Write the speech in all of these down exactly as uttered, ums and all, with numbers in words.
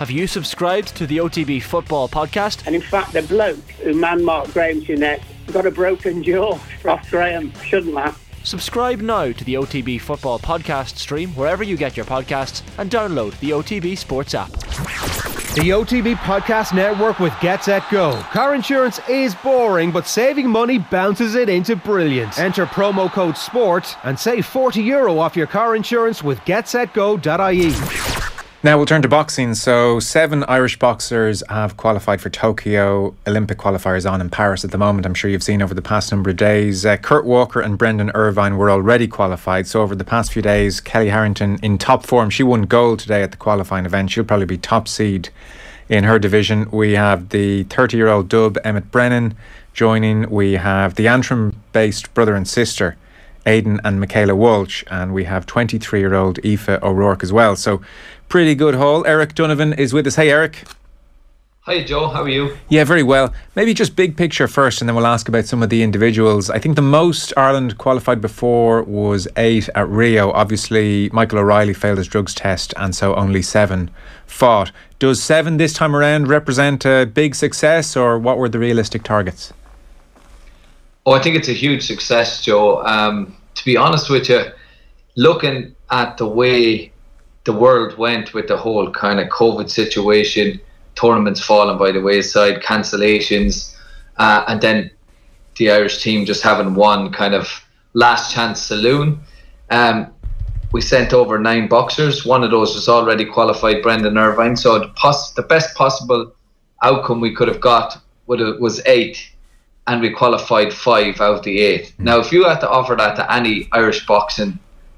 Have you subscribed to the O T B Football Podcast? And in fact, the bloke who man-marked Graham's net got a broken jaw. Ross Graham shouldn't laugh. Subscribe now to the O T B Football Podcast stream wherever you get your podcasts and download the O T B Sports app. The O T B Podcast Network with Get Set Go. Car insurance is boring, but saving money bounces it into brilliance. Enter promo code SPORT and save forty euro off your car insurance with get set go dot I E. Now we'll turn to boxing. So seven Irish boxers have qualified for Tokyo Olympic qualifiers on in Paris at the moment. I'm sure you've seen over the past number of days. Uh, Kurt Walker and Brendan Irvine were already qualified. So over the past few days, Kelly Harrington in top form. She won gold today at the qualifying event. She'll probably be top seed in her division. We have the thirty-year-old Dub Emmett Brennan joining. We have the Antrim-based brother and sister Aidan and Michaela Walsh, and we have twenty-three-year-old Aoife O'Rourke as well. So pretty good haul. Eric Donovan is with us. Hey, Eric. Hi, Joe. How are you? Yeah, very well. Maybe just big picture first, and then we'll ask about some of the individuals. I think the most Ireland qualified before was eight at Rio. Obviously, Michael O'Reilly failed his drugs test, and so only seven fought. Does seven this time around represent a big success, or what were the realistic targets? Oh, I think it's a huge success, Joe. Um, to be honest with you, looking at the way the world went with the whole kind of COVID situation, tournaments falling by the wayside, cancellations, uh, and then the Irish team just having one kind of last chance saloon. Um, we sent over nine boxers. One of those was already qualified, Brendan Irvine. So the, poss- the best possible outcome we could have got would have, was eight, and we qualified five out of the eight. Now, if you had to offer that to any Irish boxing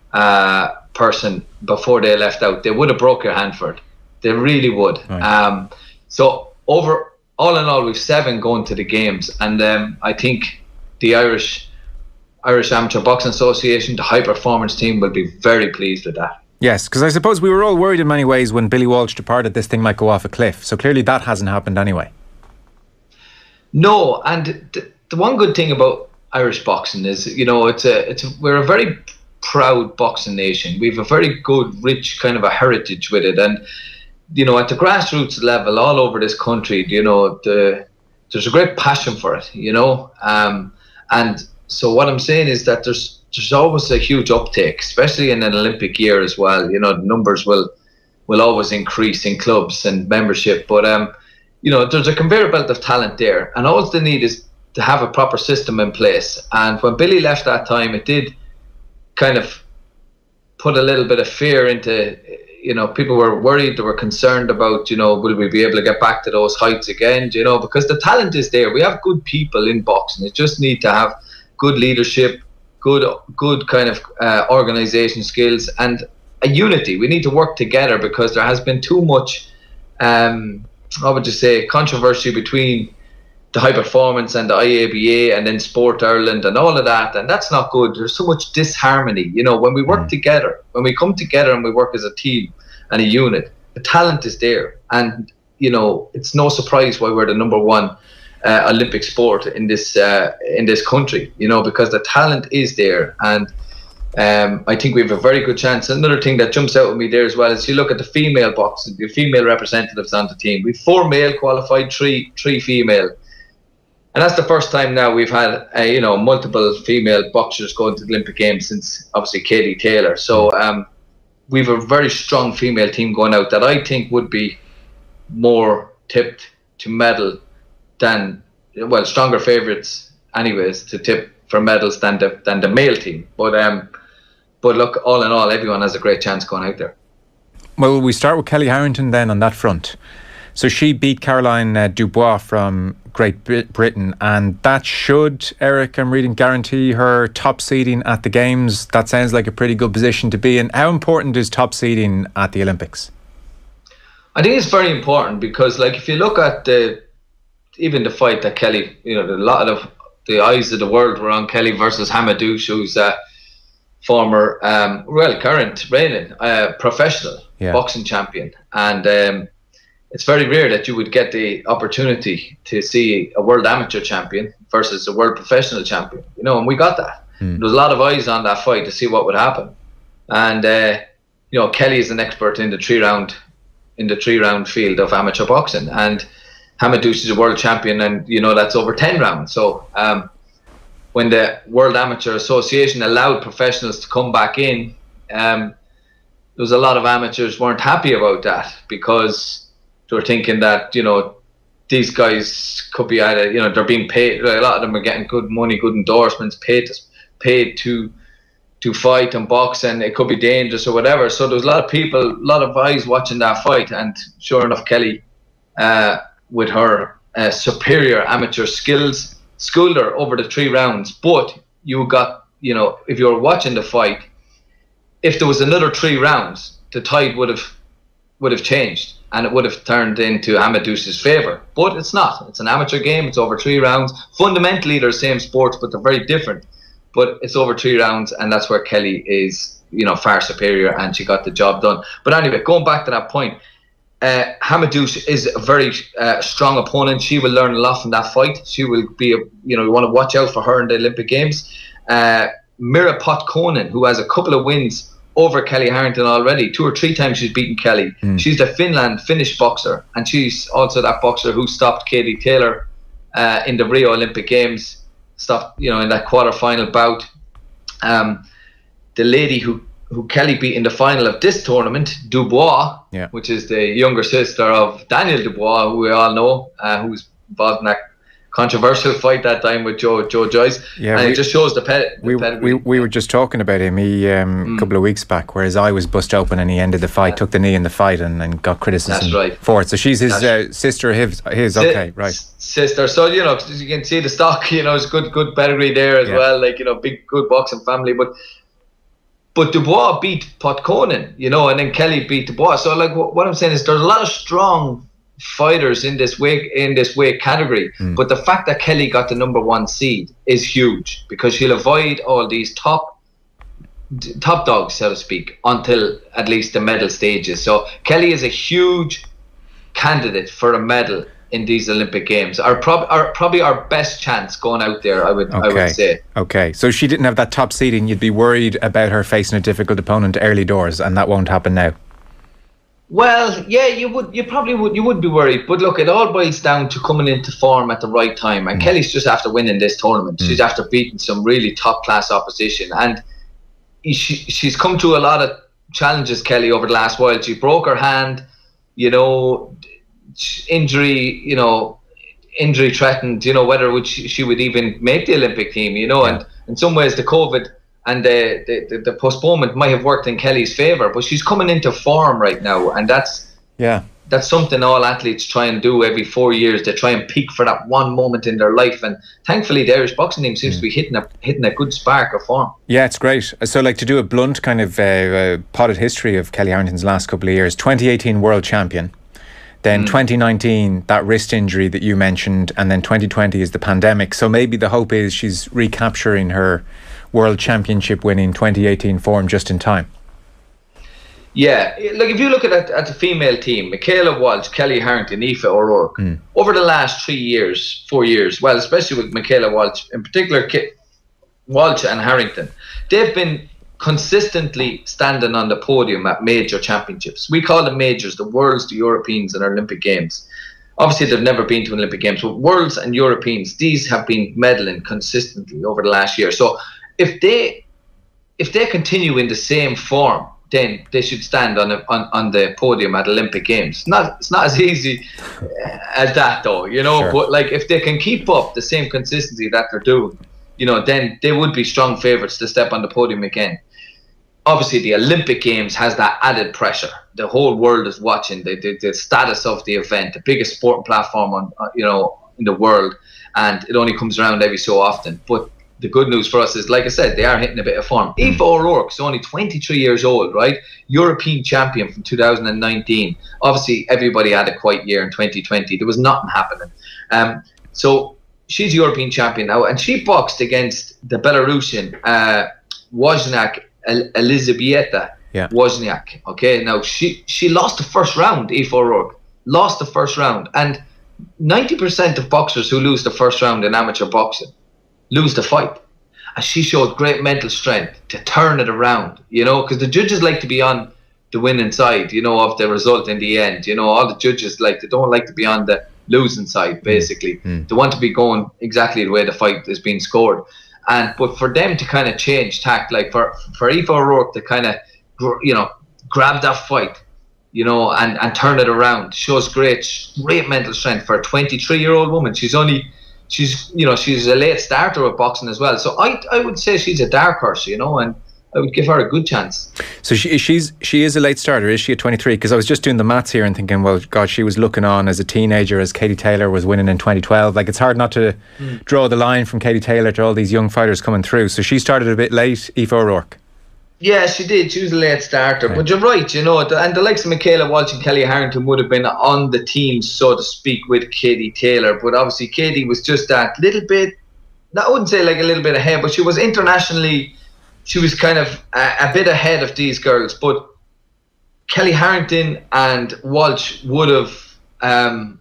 uh, person before they left out, they would have broke your hand for it. They really would. Right. Um, so over all in all, we've seven going to the games, and um, I think the Irish Irish Amateur Boxing Association, the high performance team, will be very pleased with that. Yes, because I suppose we were all worried in many ways when Billy Walsh departed, this thing might go off a cliff. So clearly that hasn't happened anyway. No, and the, the one good thing about Irish boxing is, you know, it's a it's a, we're a very proud boxing nation. We have a very good, rich kind of a heritage with it, and you know, at the grassroots level, all over this country, you know, the there's a great passion for it, you know, um, and so what I'm saying is that there's there's always a huge uptake, especially in an Olympic year as well. You know, the numbers will will always increase in clubs and membership, but um. You know, there's a conveyor belt of talent there, and all they need is to have a proper system in place. And when Billy left that time, it did kind of put a little bit of fear into, you know, people were worried, they were concerned about, you know, will we be able to get back to those heights again, you know, because the talent is there. We have good people in boxing. It just need to have good leadership, good, good kind of uh, organisation skills, and a unity. We need to work together because there has been too much um I would just say controversy between the high performance and the I A B A and then Sport Ireland and all of that, and that's not good. There's so much disharmony. You know, when we work mm. together, when we come together and we work as a team and a unit, the talent is there, and you know, it's no surprise why we're the number one uh, Olympic sport in this uh, in this country. You know, because the talent is there, and Um, I think we have a very good chance. Another thing that jumps out at me there as well is you look at the female boxing, the female representatives on the team. We've four male qualified, three three female, and that's the first time now we've had uh, you know, multiple female boxers going to the Olympic Games since obviously Katie Taylor. So um, we've a very strong female team going out that I think would be more tipped to medal than, well, stronger favourites anyways to tip for medals than the than the male team. But um. But look, all in all, everyone has a great chance going out there. Well, we start with Kelly Harrington then on that front. So she beat Caroline uh, Dubois from Great Britain, and that should, Eric, I'm reading, guarantee her top seeding at the Games. That sounds like a pretty good position to be in. How important is top seeding at the Olympics? I think it's very important because, like, if you look at the even the fight that Kelly, you know, a lot of the eyes of the world were on Kelly versus Hamadouche, who's uh, former, um, well, current reigning uh, professional yeah. boxing champion, and um, it's very rare that you would get the opportunity to see a world amateur champion versus a world professional champion, you know, and we got that. Mm. There was a lot of eyes on that fight to see what would happen, and uh, you know, Kelly is an expert in the three round in the three round field of amateur boxing, and Hamadouche is a world champion, and you know that's over ten rounds. So um, when the World Amateur Association allowed professionals to come back in, um, there was a lot of amateurs weren't happy about that, because they were thinking that, you know, these guys could be either, you know, they're being paid, a lot of them are getting good money, good endorsements, paid to, paid to to fight and box, and it could be dangerous or whatever. So there was a lot of people, a lot of eyes watching that fight, and sure enough, Kelly, uh, with her uh, superior amateur skills, schooled her over the three rounds. But you got, you know, if you were watching the fight, if there was another three rounds, the tide would have would have changed, and it would have turned into Hamadouche's favour. But it's not. It's an amateur game. It's over three rounds. Fundamentally, they're the same sports, but they're very different. But it's over three rounds, and that's where Kelly is, you know, far superior, and she got the job done. But anyway, going back to that point, uh, Hamadouche is a very uh, strong opponent. She will learn a lot from that fight. She will be, a, you know, you want to watch out for her in the Olympic Games. Uh, Mira Potkonen, who has a couple of wins over Kelly Harrington already. Two or three times she's beaten Kelly. Mm. She's the Finland Finnish boxer, and she's also that boxer who stopped Katie Taylor uh, in the Rio Olympic Games. Stopped, you know, in that quarter-final bout. Um, the lady who, who Kelly beat in the final of this tournament, Dubois, yeah. which is the younger sister of Daniel Dubois, who we all know, uh, who was involved in that controversial fight that time with Joe Joe Joyce. Yeah, and we, it just shows the, pe- the we, pedigree. We, we were just talking about him he, um, mm. a couple of weeks back, where his eye was bust open and he ended the fight, yeah. took the knee in the fight, and, and got criticism That's right. for it. So she's his uh, sister, his, his si- okay, right. Sister. So, you know, you can see the stock, you know, it's good good pedigree there as yeah. well, like, you know, big, good boxing family. But but Dubois beat Potkonen, you know, and then Kelly beat Dubois. So, like, what, what I'm saying is there's a lot of strong fighters in this weight in this weight category, mm. but the fact that Kelly got the number one seed is huge, because she'll avoid all these top top dogs, so to speak, until at least the medal stages. So Kelly is a huge candidate for a medal in these Olympic Games. Our prob- our probably our best chance going out there, I would okay. I would say. Okay, so she didn't have that top seeding. You'd be worried about her facing a difficult opponent early doors, and that won't happen now. Well, yeah, you would. You probably would. You would be worried, but look, it all boils down to coming into form at the right time. And mm. Kelly's just after winning this tournament. Mm. She's after beating some really top class opposition, and she she's come through a lot of challenges, Kelly, over the last while. She broke her hand, you know, injury, you know, injury threatened. You know, whether would she, she would even make the Olympic team. You know, yeah. and in some ways, the COVID and the, the, the postponement might have worked in Kelly's favour, but she's coming into form right now, and that's yeah that's something all athletes try and do every four years. They try and peak for that one moment in their life, and thankfully the Irish boxing team seems mm. to be hitting a hitting a good spark of form. Yeah, it's great. So, like, to do a blunt kind of uh, uh, potted history of Kelly Harrington's last couple of years: twenty eighteen world champion, then mm. twenty nineteen that wrist injury that you mentioned, and then twenty twenty is the pandemic. So maybe the hope is she's recapturing her World Championship winning twenty eighteen form just in time. Yeah, like if you look at at the female team, Michaela Walsh, Kelly Harrington, Aoife O'Rourke, mm. over the last three years, four years, well, especially with Michaela Walsh, in particular, Walsh and Harrington, they've been consistently standing on the podium at major championships. We call them majors, the Worlds, the Europeans, and Olympic Games. Obviously, they've never been to Olympic Games, but Worlds and Europeans, these have been medaling consistently over the last year. So if they if they continue in the same form, then they should stand on, a, on on the podium at Olympic Games. Not it's not as easy as that, though, you know. Sure. But like, if they can keep up the same consistency that they're doing, you know, then they would be strong favourites to step on the podium again. Obviously, the Olympic Games has that added pressure. The whole world is watching the the, the status of the event, the biggest sporting platform on uh, you know in the world, and it only comes around every so often. But the good news for us is, like I said, they are hitting a bit of form. Aoife O'Rourke is only twenty-three years old, right? European champion from two thousand nineteen. Obviously, everybody had a quiet year in twenty twenty. There was nothing happening. Um, so she's European champion now, and she boxed against the Belarusian uh, Wozniak El- Elizabeta yeah. Wozniak. Okay, now she she lost the first round. Aoife O'Rourke lost the first round, and ninety percent of boxers who lose the first round in amateur boxing lose the fight. And she showed great mental strength to turn it around, you know, because the judges like to be on the winning side, you know, of the result in the end. You know, all the judges, like, they don't like to be on the losing side, basically. Mm. They want to be going exactly the way the fight is being scored. And but for them to kind of change tact, like for for Aoife O'Rourke to kind of, you know, grab that fight, you know, and, and turn it around, shows great great mental strength for a twenty-three year old woman. She's only she's you know she's a late starter with boxing as well. So I I would say she's a dark horse, you know, and I would give her a good chance. So she she's she is a late starter, is she, at twenty-three? Because I was just doing the maths here and thinking, well, God, she was looking on as a teenager as Katie Taylor was winning in twenty twelve. Like, it's hard not to mm. draw the line from Katie Taylor to all these young fighters coming through. So she started a bit late, Aoife O'Rourke. Yeah, she did. She was a late starter. Okay. But you're right, you know, and the likes of Michaela Walsh and Kelly Harrington would have been on the team, so to speak, with Katie Taylor. But obviously Katie was just that little bit, I wouldn't say like a little bit ahead, but she was internationally, she was kind of a, a bit ahead of these girls. But Kelly Harrington and Walsh would have, um,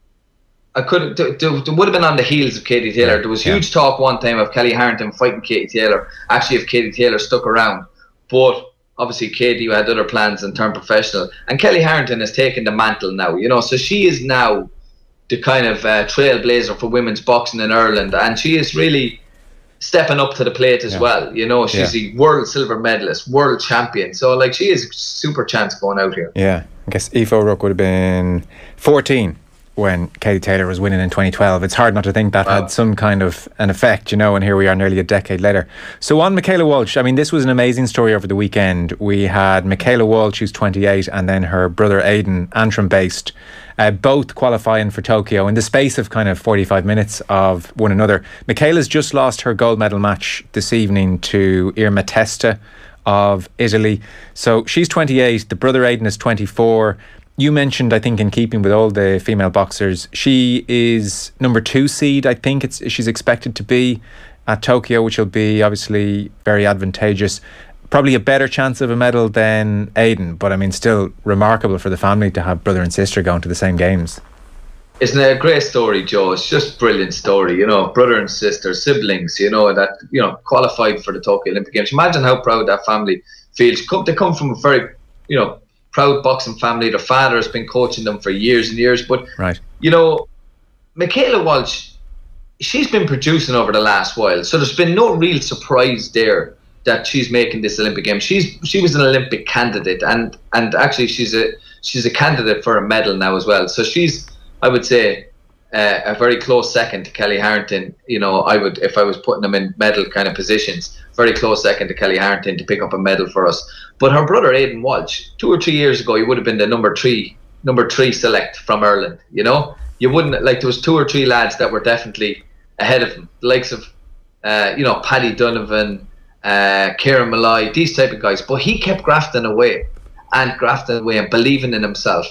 I could they, they would have been on the heels of Katie Taylor. Yeah, there was huge yeah. talk one time of Kelly Harrington fighting Katie Taylor. Actually, if Katie Taylor stuck around. But obviously Katie had other plans and turned professional. And Kelly Harrington has taken the mantle now, you know. So she is now the kind of uh, trailblazer for women's boxing in Ireland. And she is really stepping up to the plate as yeah. well. You know, she's yeah. a world silver medalist, world champion. So, like, she is a super chance going out here. Yeah, I guess Aoife O'Rourke would have been fourteen when Katie Taylor was winning in twenty twelve. It's hard not to think that wow. had some kind of an effect, you know, and here we are nearly a decade later. So on Michaela Walsh, I mean, this was an amazing story over the weekend. We had Michaela Walsh, who's twenty-eight, and then her brother Aidan, Antrim-based, uh, both qualifying for Tokyo in the space of kind of forty-five minutes of one another. Michaela's just lost her gold medal match this evening to Irma Testa of Italy. So she's twenty-eight, the brother Aidan is twenty-four. You mentioned, I think, in keeping with all the female boxers, she is number two seed, I think it's she's expected to be at Tokyo, which will be obviously very advantageous. Probably a better chance of a medal than Aidan, but I mean, still remarkable for the family to have brother and sister going to the same games. Isn't it a great story, Joe? It's just a brilliant story, you know, brother and sister, siblings, you know, that, you know, qualified for the Tokyo Olympic Games. Imagine how proud that family feels. They come from a very, you know, proud boxing family. Their father has been coaching them for years and years. But, right. you know, Michaela Walsh, she's been producing over the last while. So there's been no real surprise there that she's making this Olympic game. She's she was an Olympic candidate, and and actually she's a she's a candidate for a medal now as well. So she's, I would say, uh, a very close second to Kelly Harrington. You know, I would, if I was putting them in medal kind of positions, very close second to Kelly Harrington to pick up a medal for us. But her brother Aidan Walsh, two or three years ago, he would have been the number three, number three select from Ireland. You know, you wouldn't, like, there was two or three lads that were definitely ahead of him, the likes of, uh, you know, Paddy Donovan, uh, Kieran Malloy, these type of guys. But he kept grafting away and grafting away and believing in himself.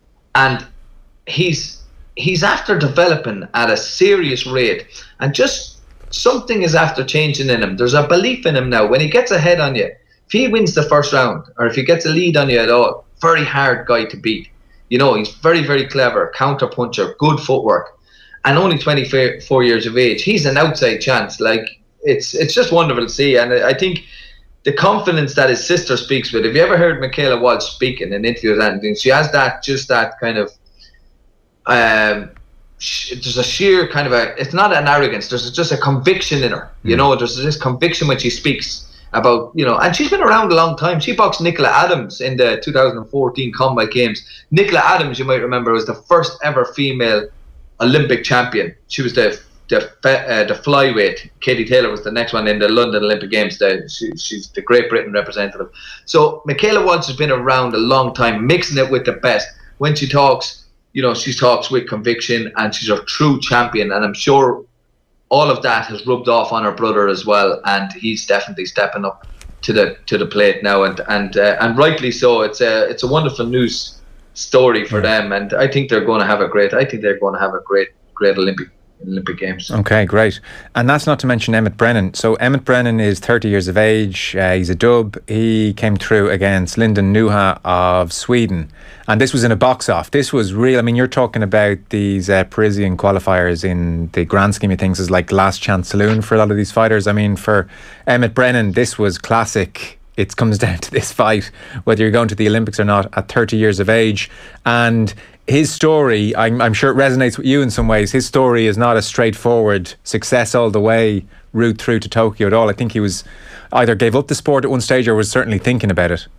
And he's he's after developing at a serious rate, and just something is after changing in him. There's a belief in him now. When he gets ahead on you, if he wins the first round, or if he gets a lead on you at all, very hard guy to beat. You know, he's very, very clever, counter puncher, good footwork, and only twenty-four years of age. He's an outside chance. Like, it's it's just wonderful to see. And I think the confidence that his sister speaks with, have you ever heard Michaela Walsh speaking in interviews and anything? She has that, just that kind of, um, sh- there's a sheer kind of a, it's not an arrogance, there's just a conviction in her. Mm. You know, there's this conviction when she speaks about, you know, and she's been around a long time. She boxed Nicola Adams in the two thousand fourteen Combat Games. Nicola Adams, you might remember, was the first ever female Olympic champion. She was the the uh, the flyweight. Katie Taylor was the next one in the London Olympic Games. The, she, she's the Great Britain representative. So Michaela Walsh has been around a long time, mixing it with the best. When she talks, you know, she talks with conviction, and she's a true champion. And I'm sure all of that has rubbed off on her brother as well, and he's definitely stepping up to the to the plate now, and and uh, and rightly so. It's a it's a wonderful news story for yeah. them, and I think they're going to have a great. I think they're going to have a great great Olympic Olympic Games. Okay, great. And that's not to mention Emmett Brennan. So Emmett Brennan is thirty years of age. Uh, he's a dub. He came through against Lyndon Nuha of Sweden. And this was in a box-off. This was real. I mean, you're talking about these uh, Parisian qualifiers in the grand scheme of things as like last chance saloon for a lot of these fighters. I mean, for Emmett Brennan, this was classic it comes down to this fight, whether you're going to the Olympics or not at thirty years of age. And his story, I'm, I'm sure it resonates with you in some ways. His story is not a straightforward success all the way route through to Tokyo at all. I think he was either gave up the sport at one stage or was certainly thinking about it.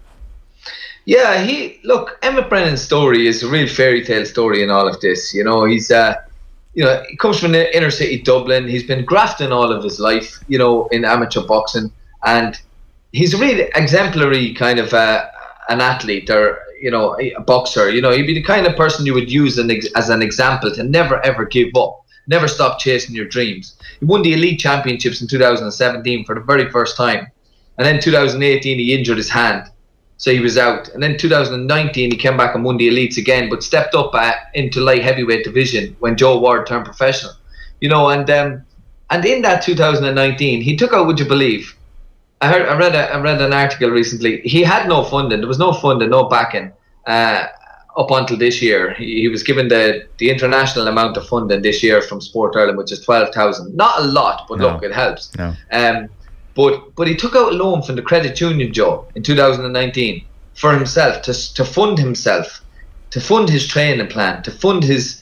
Yeah, he look, Emmett Brennan's story is a real fairy tale story in all of this. You know, he's uh, you know, he comes from the inner city Dublin. He's been grafting all of his life, you know, in amateur boxing, and he's a really exemplary kind of uh, an athlete, or you know, a boxer. You know, he'd be the kind of person you would use an ex- as an example to never ever give up, never stop chasing your dreams. He won the elite championships in two thousand seventeen for the very first time, and then two thousand eighteen he injured his hand, so he was out. And then two thousand nineteen he came back and won the elites again, but stepped up uh, into light heavyweight division when Joe Ward turned professional. You know, and um, and in that two thousand nineteen he took out, would you believe? I heard, I read, a, I read an article recently. He had no funding. There was no funding, no backing uh, up until this year. He, he was given the, the international amount of funding this year from Sport Ireland, which is twelve thousand. Not a lot, but no. look, it helps. No. Um, but but he took out a loan from the credit union, Joe, in two thousand nineteen for himself to to fund himself, to fund his training plan, to fund his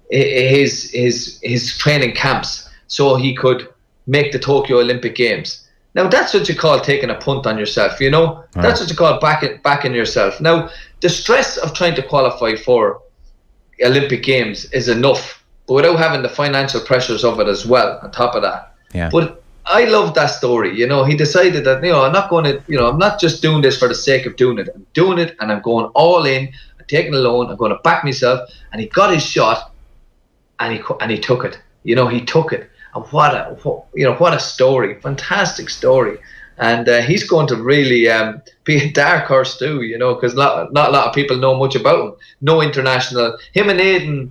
his his his training camps, so he could make the Tokyo Olympic Games. Now, that's what you call taking a punt on yourself, you know? Right. That's what you call backing, backing yourself. Now, the stress of trying to qualify for Olympic Games is enough, but without having the financial pressures of it as well, on top of that. Yeah. But I love that story, you know? He decided that, you know, I'm not going to, you know, I'm not just doing this for the sake of doing it. I'm doing it, and I'm going all in. I'm taking a loan. I'm going to back myself. And he got his shot, and he and he took it. You know, he took it. And what a, what, you know, what a story, fantastic story. And uh, he's going to really um, be a dark horse too, you know, because not, not a lot of people know much about him. No international, him and Aidan,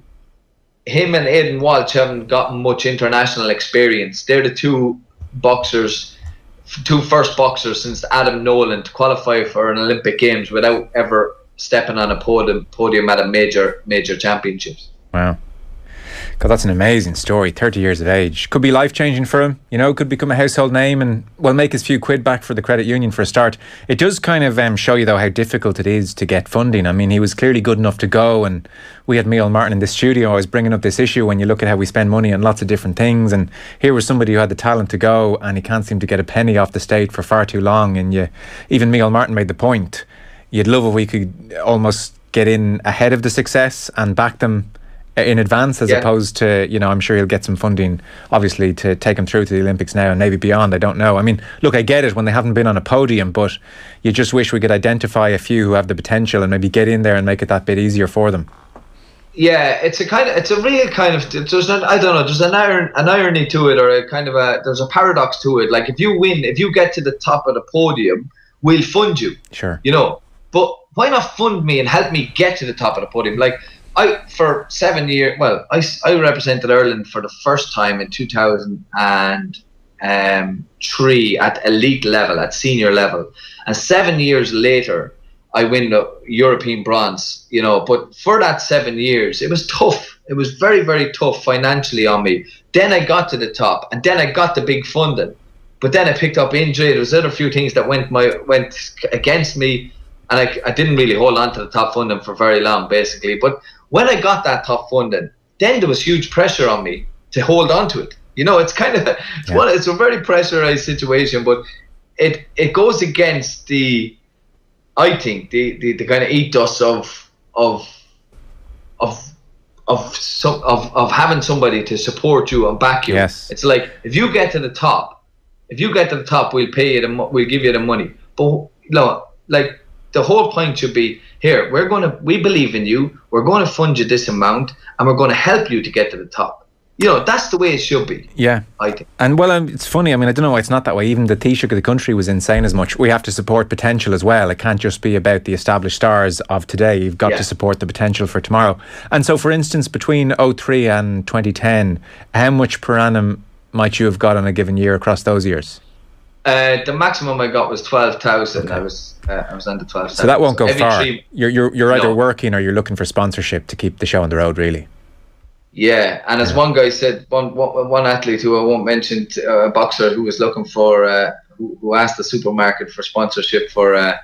him and Aidan Walsh haven't gotten much international experience. They're the two boxers, two first boxers since Adam Nolan to qualify for an Olympic Games without ever stepping on a podium, podium at a major, major championships. Wow. God, that's an amazing story. thirty years of age. Could be life-changing for him. You know, could become a household name and, well, make his few quid back for the credit union for a start. It does kind of um, show you, though, how difficult it is to get funding. I mean, he was clearly good enough to go, and we had Micheál Martin in the studio. I was bringing up this issue when you look at how we spend money on lots of different things, and here was somebody who had the talent to go, and he can't seem to get a penny off the state for far too long. And you, even Micheál Martin made the point, you'd love if we could almost get in ahead of the success and back them in advance, as yeah. opposed to, you know, I'm sure he'll get some funding obviously to take him through to the Olympics now and maybe beyond. I don't know. I mean, look, I get it when they haven't been on a podium, but you just wish we could identify a few who have the potential and maybe get in there and make it that bit easier for them. Yeah, it's a kind of, it's a real kind of, there's an, I don't know, there's an iron, an irony to it, or a kind of a, there's a paradox to it. Like, if you win, if you get to the top of the podium, we'll fund you. Sure. You know, but why not fund me and help me get to the top of the podium? Like, I, for seven years, well, I, I represented Ireland for the first time in two thousand three at elite level, at senior level. And seven years later, I win the European bronze, you know. But for that seven years, it was tough. It was very, very tough financially on me. Then I got to the top, and then I got the big funding. But then I picked up injury. There was other few things that went my went against me. And I, I didn't really hold on to the top funding for very long, basically. But when I got that top funding, then there was huge pressure on me to hold on to it. You know, it's kind of, it's, yeah. one, it's a very pressurized situation, but it it goes against the, I think, the, the, the kind of ethos of of of of some of, of having somebody to support you and back you. Yes. It's like, if you get to the top, if you get to the top, we'll pay you the, we'll give you the money. But you know, like, the whole point should be, here, we're going to, we believe in you, we're going to fund you this amount, and we're going to help you to get to the top. You know, that's the way it should be. Yeah. I think. And, well, um, it's funny, I mean, I don't know why it's not that way. Even the Taoiseach of the country was insane as much. We have to support potential as well. It can't just be about the established stars of today. You've got yeah. to support the potential for tomorrow. And so, for instance, between oh three and twenty ten, how much per annum might you have got on a given year across those years? Uh, the maximum I got was twelve thousand. Okay. I was uh, I was under twelve thousand. So that won't go so far. Three, you're you're you're either no. working or you're looking for sponsorship to keep the show on the road, really. Yeah, and as yeah. one guy said, one, one one athlete who I won't mention, uh, a boxer who was looking for uh, who, who asked the supermarket for sponsorship for uh,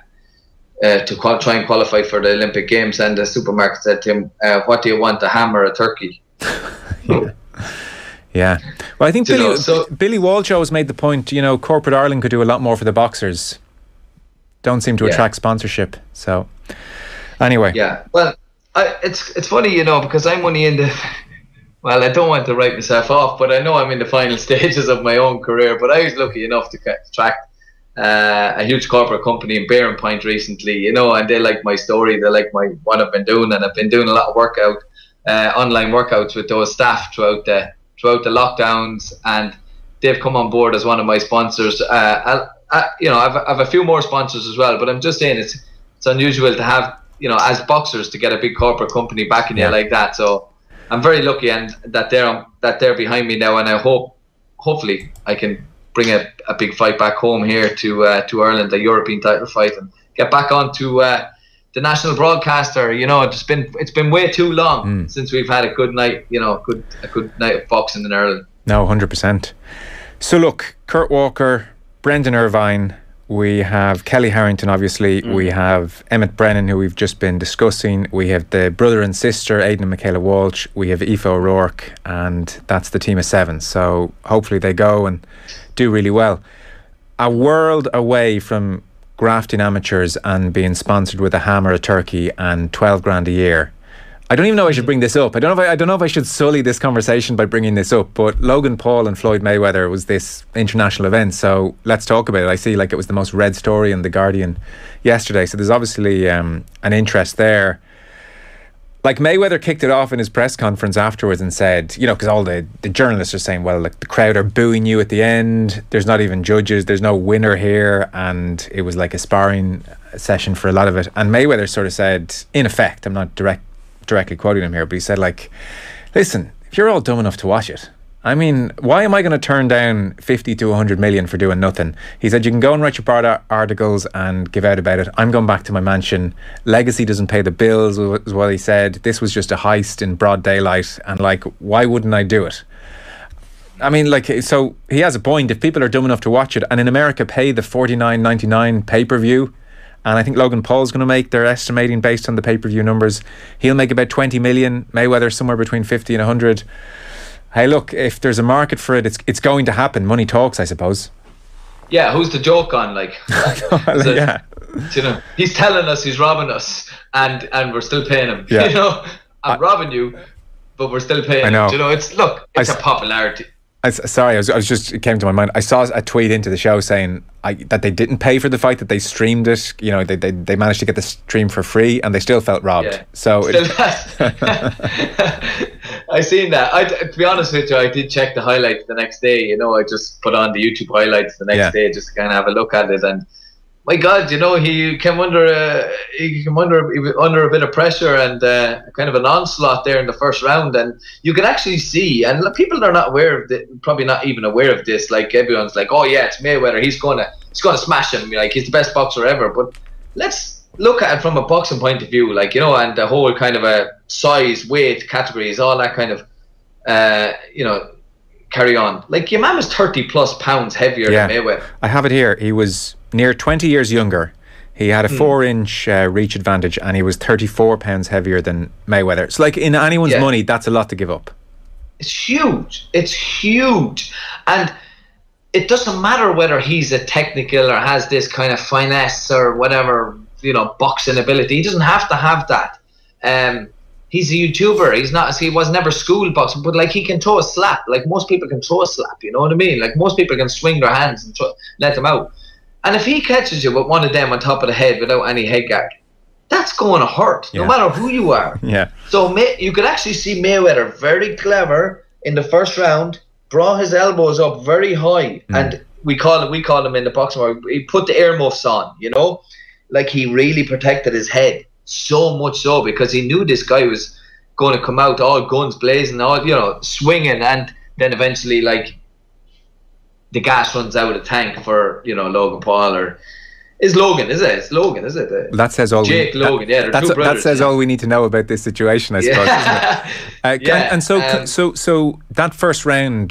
uh, to qual- try and qualify for the Olympic Games, and the supermarket said to him, uh, "What do you want, a ham or a turkey?" yeah. yeah. Well, I think You Billy, know, so- Billy Walsh always made the point, you know, corporate Ireland could do a lot more for the boxers. Don't seem to Yeah. attract sponsorship. So, anyway. Yeah. Well, I, it's it's funny, you know, because I'm only in the. Well, I don't want to write myself off, but I know I'm in the final stages of my own career. But I was lucky enough to attract uh, a huge corporate company in Bearing Point recently, you know, and they like my story. They like my what I've been doing, and I've been doing a lot of workout, uh, online workouts with those staff throughout the throughout the lockdowns, and they've come on board as one of my sponsors. Uh, I, I, you know, I've I've a few more sponsors as well, but I'm just saying it's it's unusual to have, you know, as boxers, to get a big corporate company backing Yeah. you like that. So I'm very lucky, and that they're that they're behind me now, and I hope, hopefully, I can bring a, a big fight back home here to uh, to Ireland, a European title fight, and get back onto uh, the national broadcaster. You know, it's been it's been way too long Mm. since we've had a good night. You know, a good a good night of boxing in Ireland. No, one hundred percent. So look, Kurt Walker, Brendan Irvine, we have Kelly Harrington, obviously. Mm. We have Emmett Brennan, who we've just been discussing. We have the brother and sister, Aidan and Michaela Walsh. We have Aoife O'Rourke, and that's the team of seven. So hopefully they go and do really well. A world away from grafting amateurs and being sponsored with a ham or a turkey and twelve grand a year. I don't even know if I should bring this up. I don't know if I, I don't know if I should sully this conversation by bringing this up, but Logan Paul and Floyd Mayweather was this international event, so let's talk about it. I see like it was the most read story in The Guardian yesterday, so there's obviously um, an interest there. Like, Mayweather kicked it off in his press conference afterwards and said, you know, because all the, the journalists are saying, well, like, the crowd are booing you at the end, there's not even judges, there's no winner here, and it was like a sparring session for a lot of it. And Mayweather sort of said, in effect, I'm not direct directly quoting him here, but he said, like, listen, if you're all dumb enough to watch it, I mean, why am I going to turn down fifty to one hundred million for doing nothing? He said, you can go and write your bar- articles and give out about it. I'm going back to my mansion. Legacy doesn't pay the bills, was what he said. This was just a heist in broad daylight, and like, why wouldn't I do it? I mean, like, so he has a point. If people are dumb enough to watch it, and in America pay the forty-nine ninety-nine pay-per-view, and I think Logan Paul's going to make, they're estimating based on the pay-per-view numbers, he'll make about twenty million, Mayweather somewhere between fifty and one hundred. Hey, look, if there's a market for it, it's it's going to happen. Money talks, I suppose. Yeah, who's the joke on? Like, well, it, yeah, you know, he's telling us he's robbing us, and and we're still paying him. Yeah. You know, I'm I, robbing you, but we're still paying I know. him. You know, it's look, it's I, a popularity. I, sorry, I was, I was just, it came to my mind. I saw a tweet into the show saying I, that they didn't pay for the fight, that they streamed it. You know, they they, they managed to get the stream for free, and they still felt robbed. Yeah. So Still it, I seen that. I, to be honest with you, I did check the highlights the next day. You know, I just put on the YouTube highlights the next Yeah. day just to kind of have a look at it. And my God, you know, he came under uh, he came under he was under a bit of pressure and uh, kind of an onslaught there in the first round. And you can actually see, and people are not aware of it, probably not even aware of this. Like, everyone's like, oh yeah, it's Mayweather. He's gonna he's gonna smash him. Like, he's the best boxer ever. But let's look at it from a boxing point of view, like, you know, and the whole kind of a size, weight, categories, all that kind of, uh, you know, carry on. Like, your man was thirty plus pounds heavier yeah, than Mayweather. I have it here. He was near twenty years younger. He had a Mm. four inch uh, reach advantage, and he was thirty-four pounds heavier than Mayweather. So, like, in anyone's Yeah. money, that's a lot to give up. It's huge. It's huge. And it doesn't matter whether he's a technical or has this kind of finesse or whatever, you know, boxing ability. He doesn't have to have that. Um, he's a YouTuber. He's not, he was never school boxing, but like, he can throw a slap. Like, most people can throw a slap, you know what I mean? Like, most people can swing their hands and throw, let them out. And if he catches you with one of them on top of the head without any head guard, that's going to hurt, Yeah. no matter who you are. Yeah. So May, you could actually see Mayweather very clever in the first round, brought his elbows up very high, Mm. and we call it, we call him in the boxing world, he put the earmuffs on, you know, like, he really protected his head, so much so because he knew this guy was going to come out all guns blazing, all, you know, swinging, and then eventually, like, the gas runs out of the tank for, you know, Logan Paul, or is Logan, is it? It's Logan, is it? Uh, That says all. Jake we, Logan, that, yeah, they're that's, two brothers, that says yeah. all we need to know about this situation, I suppose. Yeah. Isn't it? Uh, can, Yeah, and so, um, so, so that first round,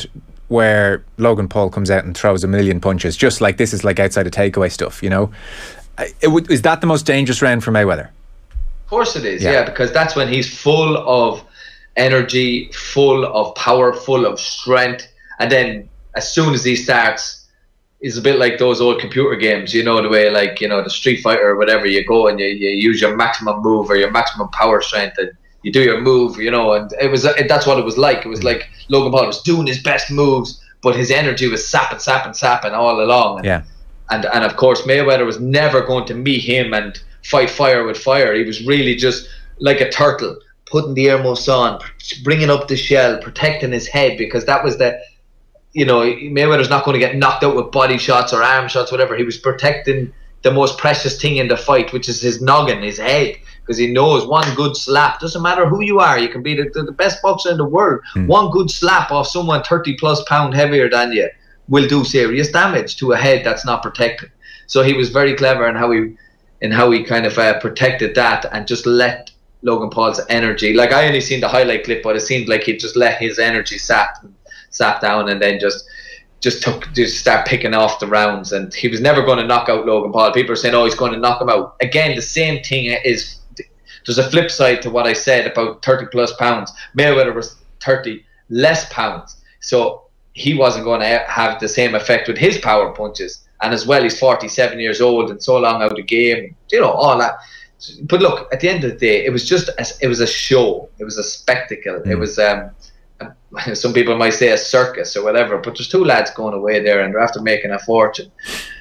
where Logan Paul comes out and throws a million punches, just like this is like outside of takeaway stuff, you know. It would, is that the most dangerous round for Mayweather? Of course it is, yeah. yeah, because that's when he's full of energy, full of power, full of strength, and then as soon as he starts, it's a bit like those old computer games, you know, the way like, you know, the Street Fighter or whatever, you go and you, you use your maximum move or your maximum power strength and you do your move, you know, and it was it, that's what it was like. It was like Logan Paul was doing his best moves, but his energy was sapping, sapping, sapping all along. And, yeah. And, and of course, Mayweather was never going to meet him and fight fire with fire. He was really just like a turtle, putting the earmuffs on, bringing up the shell, protecting his head, because that was the, you know, Mayweather's not going to get knocked out with body shots or arm shots, whatever. He was protecting the most precious thing in the fight, which is his noggin, his head, because he knows one good slap, doesn't matter who you are, you can be the, the best boxer in the world, mm. one good slap off someone thirty plus pound heavier than you will do serious damage to a head that's not protected. So he was very clever in how he in how he kind of uh, protected that and just let Logan Paul's energy, like I only seen the highlight clip, but it seemed like he just let his energy sap sap down and then just just took just start picking off the rounds, and he was never going to knock out Logan Paul. People are saying, oh, he's going to knock him out. Again, the same thing is, there's a flip side to what I said about thirty plus pounds. Mayweather was thirty less pounds, so he wasn't going to have the same effect with his power punches. And as well, he's forty-seven years old and so long out of the game, you know, all that. But look, at the end of the day, it was just a, it was a show, it was a spectacle. Mm. It was um some people might say a circus or whatever, but there's two lads going away there and they're after making a fortune.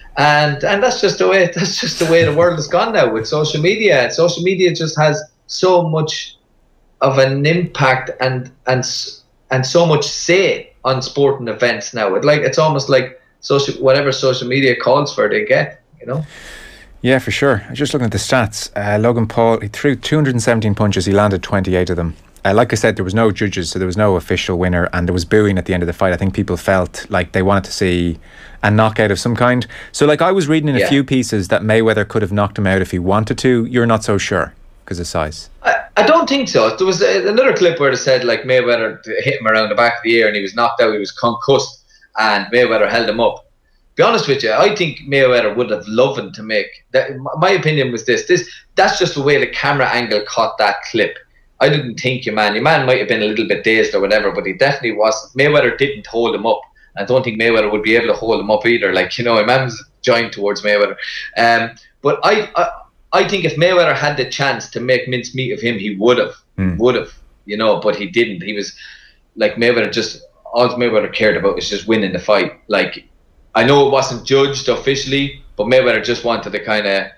And and that's just the way that's just the way the world has gone now with social media. And social media just has so much of an impact and and and so much say on sporting events now. It like it's almost like social whatever social media calls for, they get, you know. Yeah, for sure. I was just looking at the stats. Uh, Logan Paul, he threw two hundred seventeen punches. He landed twenty-eight of them. Uh, like I said, there was no judges, so there was no official winner, and there was booing at the end of the fight. I think people felt like they wanted to see a knockout of some kind. So, like, I was reading in yeah. a few pieces that Mayweather could have knocked him out if he wanted to. You're not so sure because of size. I, I don't think so. There was a, another clip where they said like Mayweather hit him around the back of the ear and he was knocked out. He was concussed, and Mayweather held him up. Be honest with you, I think Mayweather would have loved to make that. My opinion was this: this that's just the way the camera angle caught that clip. I didn't think your man, your man might have been a little bit dazed or whatever, but he definitely wasn't. Mayweather didn't hold him up. I don't think Mayweather would be able to hold him up either. Like, you know, my man was giant towards Mayweather. Um, but I, I, I think if Mayweather had the chance to make mincemeat of him, he would have, mm. would have, you know. But he didn't. He was like Mayweather. Just all Mayweather cared about was just winning the fight. Like, I know it wasn't judged officially, but Mayweather just wanted to kind of.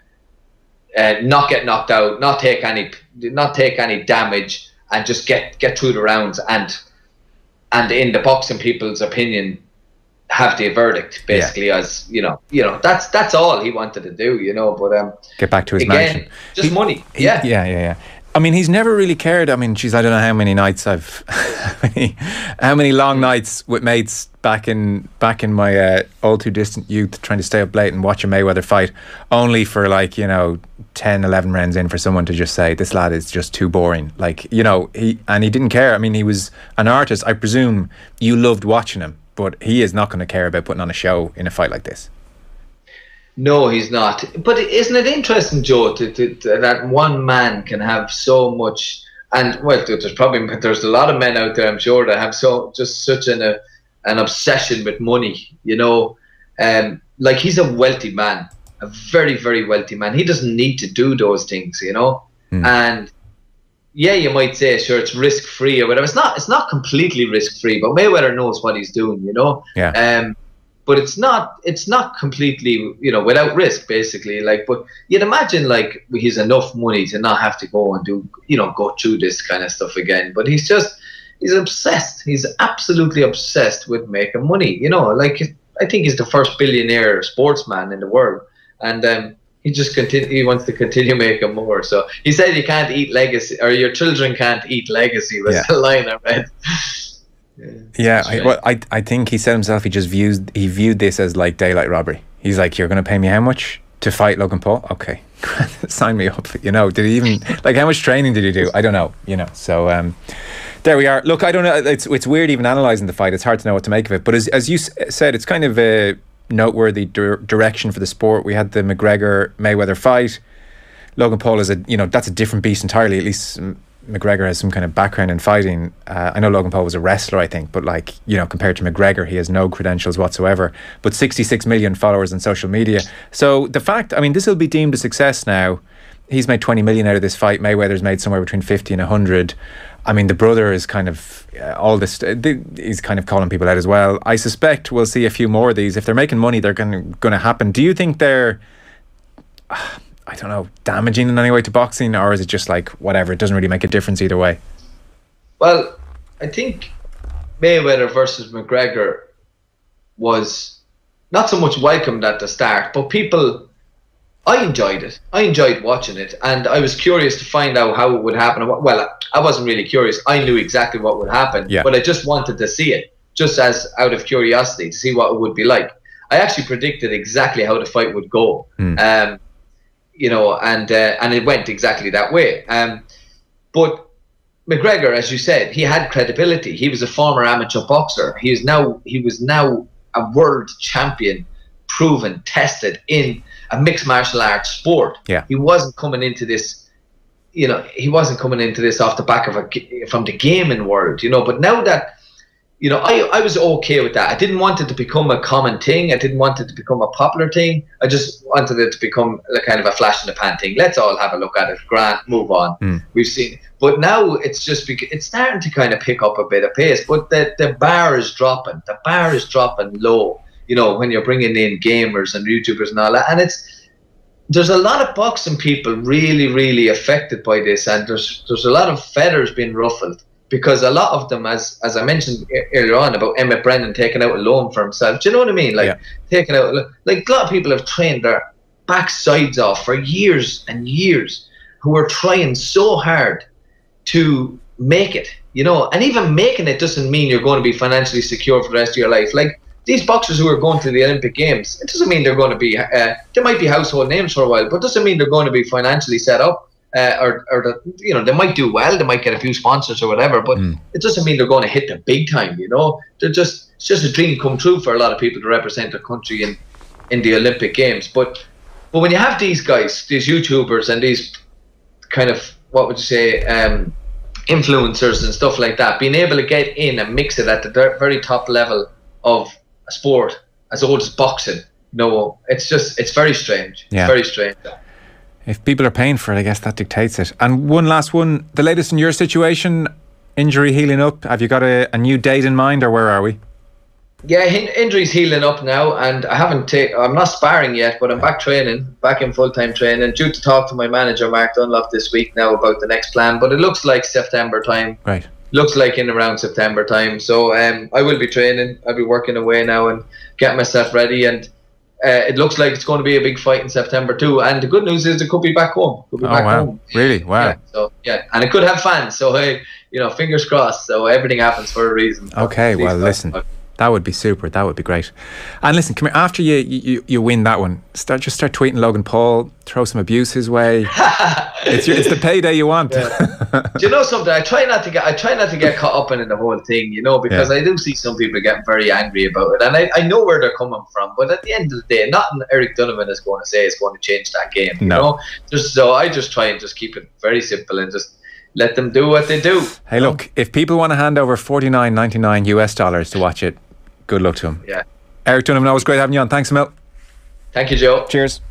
Uh, not get knocked out, not take any, not take any damage, and just get get through the rounds, and and in the boxing people's opinion, have the verdict basically. Yeah. As you know, you know that's that's all he wanted to do, you know. But um, get back to his again, mansion. Just he, money. He, yeah, yeah, yeah, yeah. I mean, he's never really cared. I mean, geez, I don't know how many nights I've, how many, how many long nights with mates back in back in my uh, all too distant youth, trying to stay up late and watch a Mayweather fight, only for like, you know, ten, eleven rounds in for someone to just say, this lad is just too boring. Like, you know, he and he didn't care. I mean, he was an artist. I presume you loved watching him, but he is not going to care about putting on a show in a fight like this. No, he's not. But isn't it interesting, Joe, to, to, to, that one man can have so much? And well, there's probably there's a lot of men out there, I'm sure, that have so just such an uh, an obsession with money. You know, um, like he's a wealthy man, a very very wealthy man. He doesn't need to do those things, you know. Mm. And yeah, you might say, sure, it's risk free or whatever. It's not. It's not completely risk free, but Mayweather knows what he's doing, you know. Yeah. Um, But it's not it's not completely, you know, without risk, basically. Like, but you'd imagine, like, he's enough money to not have to go and do, you know, go through this kind of stuff again. But he's just, he's obsessed. He's absolutely obsessed with making money. You know, like, I think he's the first billionaire sportsman in the world. And um, he just continue, he wants to continue making more. So he said you can't eat legacy, or your children can't eat legacy, was yeah. the line I read. Yeah, I, well, I I think he said himself he just views he viewed this as like daylight robbery. He's like, you're going to pay me how much to fight Logan Paul? Okay, sign me up. You know, did he even like how much training did he do? I don't know. You know, so um, There we are. Look, I don't know. It's it's weird even analysing the fight. It's hard to know what to make of it. But as as you said, it's kind of a noteworthy dir- direction for the sport. We had the McGregor Mayweather fight. Logan Paul is a you know that's a different beast entirely. At least McGregor has some kind of background in fighting. Uh, I know Logan Paul was a wrestler, I think, but like you know, compared to McGregor, he has no credentials whatsoever. But sixty-six million followers on social media. So the fact, I mean, this will be deemed a success now. He's made twenty million out of this fight. Mayweather's made somewhere between fifty and one hundred. I mean, the brother is kind of uh, all this. Uh, he's kind of calling people out as well. I suspect we'll see a few more of these. If they're making money, they're going to happen. Do you think they're, uh, I don't know, damaging in any way to boxing, or is it just like whatever? It doesn't really make a difference either way. Well, I think Mayweather versus McGregor was not so much welcomed at the start, but people. I enjoyed it. I enjoyed watching it, and I was curious to find out how it would happen. Well, I wasn't really curious. I knew exactly what would happen, yeah. but I just wanted to see it, just as out of curiosity, to see what it would be like. I actually predicted exactly how the fight would go, mm. um, you know, and uh, and it went exactly that way. Um, but McGregor, as you said, he had credibility. He was a former amateur boxer. He is now he was now a world champion, proven, tested in a mixed martial arts sport. Yeah. He wasn't coming into this, you know, he wasn't coming into this off the back of a, from the gaming world, you know, but now that, you know, I, I was okay with that. I didn't want it to become a common thing. I didn't want it to become a popular thing. I just wanted it to become a kind of a flash in the pan thing. Let's all have a look at it. Grant, move on. Mm. We've seen, but now it's just, it's starting to kind of pick up a bit of pace, but the, the bar is dropping. The bar is dropping low. You know, when you're bringing in gamers and YouTubers and all that, and it's there's a lot of boxing people really, really affected by this, and there's there's a lot of feathers being ruffled because a lot of them, as as I mentioned earlier on about Emmett Brennan taking out a loan for himself. Do you know what I mean? Like yeah. taking out, like a lot of people have trained their backsides off for years and years, who are trying so hard to make it. You know, and even making it doesn't mean you're going to be financially secure for the rest of your life. Like. These boxers who are going to the Olympic Games, it doesn't mean they're going to be, uh, they might be household names for a while, but it doesn't mean they're going to be financially set up, uh, or, or the, you know, they might do well, they might get a few sponsors or whatever, but mm. it doesn't mean they're going to hit the big time, you know. They're just, it's just a dream come true for a lot of people to represent their country in, in the Olympic Games. But, but when you have these guys, these YouTubers and these kind of, what would you say, um, influencers and stuff like that, being able to get in and mix it at the very top level of sport as old as boxing, no, it's just it's very strange. Yeah. It's very strange. If people are paying for it, I guess that dictates it. And one last one, the latest in your situation, injury healing up. Have you got a, a new date in mind, or where are we? Yeah, injury's healing up now, and I haven't taken. I'm not sparring yet, but I'm back training, back in full time training. Due to talk to my manager Mark Dunlop this week now about the next plan, but it looks like September time. Right. Looks like in around September time. So um, I will be training. I'll be working away now and getting myself ready. And uh, it looks like it's going to be a big fight in September too. And the good news is it could be back home. Could be oh, back wow. home. Really? Wow. Yeah, so, yeah. And it could have fans. So, hey, you know, fingers crossed. So everything happens for a reason. Okay, well, listen. Fight. That would be super. That would be great. And listen, come here. After you you, you win that one, start just start tweeting Logan Paul, throw some abuse his way. it's your, it's the payday you want. Yeah. Do you know something? I try not to get I try not to get caught up in the whole thing, you know, because yeah. I do see some people getting very angry about it, and I, I know where they're coming from. But at the end of the day, nothing Eric Donovan is going to say is going to change that game. You no. know, just so I just try and just keep it very simple and just let them do what they do. Hey, look, know? If people want to hand over forty-nine ninety-nine U S dollars to watch it, good luck to him. Yeah. Eric Donovan, always great having you on. Thanks a mil. Thank you, Joe. Cheers.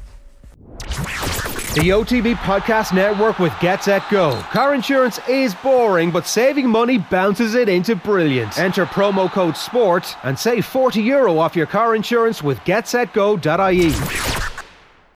The O T B Podcast Network with Get Set Go. Car insurance is boring, but saving money bounces it into brilliance. Enter promo code SPORT and save forty euro off your car insurance with get set go dot I E.